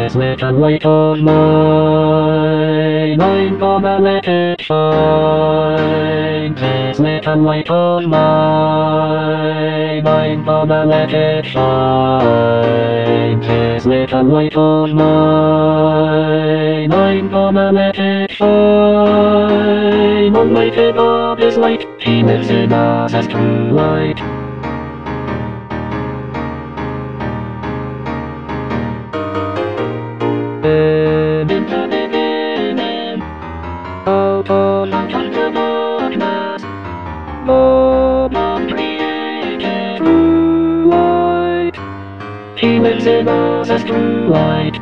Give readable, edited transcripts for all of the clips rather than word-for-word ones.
This little light of mine, I'm gonna let it shine. This little light of mine, I'm gonna let it shine. This little light of mine, I'm gonna let it shine. Almighty God is light, He lives in us as true light. In the beginning, out of the darkness, God created true light. He lives in us as true light.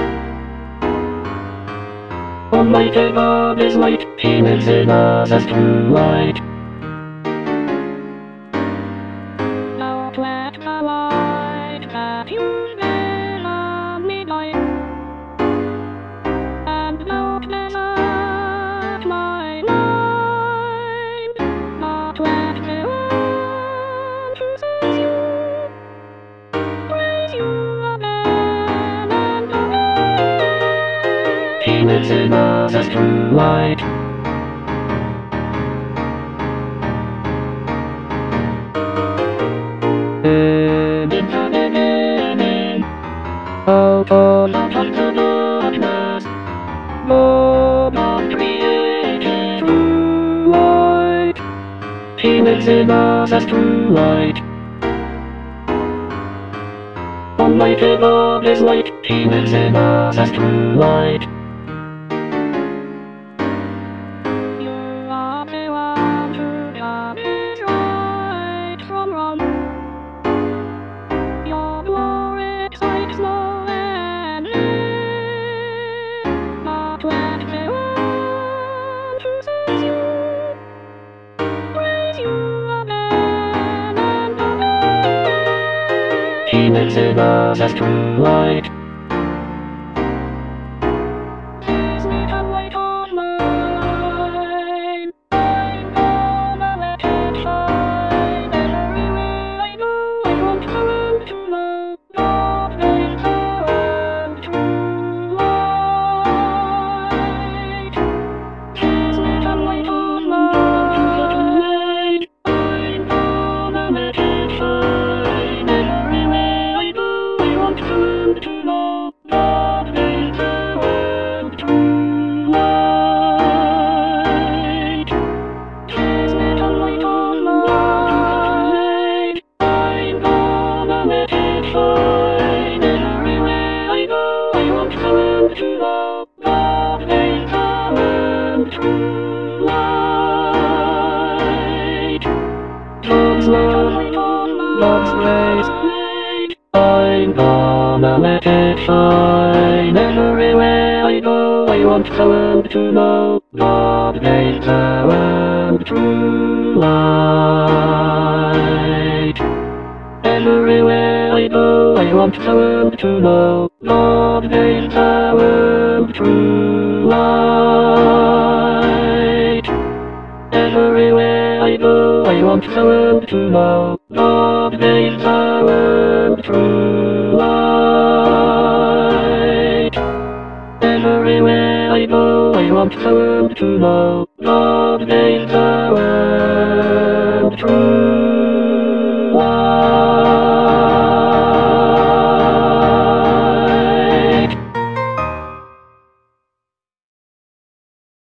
Almighty God is light, He lives in us as true light. Now let the light that you made on me light, and darkness at my mind. Not let me want to praise you again and again. He lives in us as true light. In the beginning, out of the darkness, God created true light. He lives in us as true light. Almighty God is light, He lives in us as true light. You are the one who is right from wrong. Your glory excites no end. Not let me want to praise you again and again. He lives in us as true light. This little light of mine, I'm gonna let it shine. Everywhere I go, I want the world to know God is the one true light. This little light of mine, I'm gonna let it shine. Everywhere I go, I want the world to know God is the one true light. This little light of mine, I'm gonna let it shine. Everywhere I go, I want the world to know God is the one true light. God's love, God's grace, I'm gonna let it shine. Everywhere I go, I want the world to know God is the one true light. Everywhere I go, I want the world to know God is the one true light. Everywhere I go, I want the world to know God is the one true light. Everywhere I go, I want the world to know God is the one true